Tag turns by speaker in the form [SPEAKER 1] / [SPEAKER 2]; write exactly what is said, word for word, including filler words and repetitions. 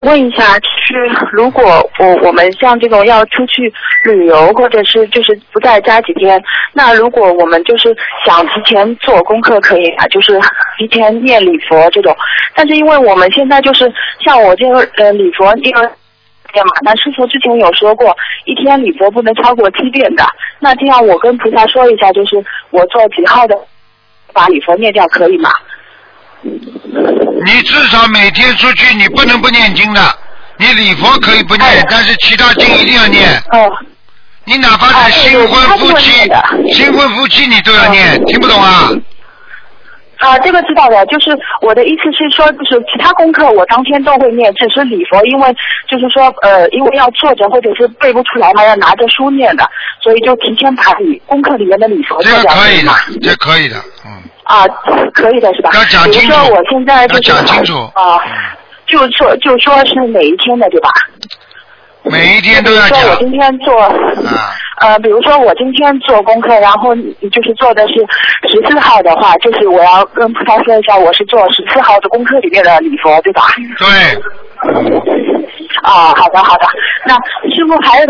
[SPEAKER 1] 问一下，就是如果我我们像这种要出去旅游，或者是就是不在家几天，那如果我们就是想提前做功课可以啊，就是提前念礼佛这种，但是因为我们现在就是像我这个呃礼佛这个。嘛，那师父之前有说过，一天礼佛不能超过七遍的。那这样我跟菩萨说一下，就是我做几号的，把礼佛念掉可以吗？
[SPEAKER 2] 你至少每天出去，你不能不念经的。你礼佛可以不念，哎、但是其他经一定要念。
[SPEAKER 1] 哦。
[SPEAKER 2] 你哪怕是新婚夫妻，啊、新婚夫妻你都要念，哦、听不懂啊？
[SPEAKER 1] 啊，这个知道的，就是我的意思是说，就是其他功课我当天都会念，只是礼佛，因为就是说，呃，因为要坐着或者是背不出来嘛，要拿着书念的，所以就提前把礼功课里面的礼佛做掉。
[SPEAKER 2] 这个可以的，这可以的，嗯。
[SPEAKER 1] 啊，可以的是吧？
[SPEAKER 2] 要讲清楚。
[SPEAKER 1] 比如说我现在就是、
[SPEAKER 2] 要讲清楚。
[SPEAKER 1] 啊，就说就说是每一天的对吧？
[SPEAKER 2] 每一天都要讲。
[SPEAKER 1] 比如说我今天做，
[SPEAKER 2] 啊、
[SPEAKER 1] 呃，比如说我今天做功课，然后就是做的是十四号的话，就是我要跟菩萨说一下，我是做十四号的功课里面的礼佛，对吧？
[SPEAKER 2] 对。
[SPEAKER 1] 啊，好的好的，那师父还有。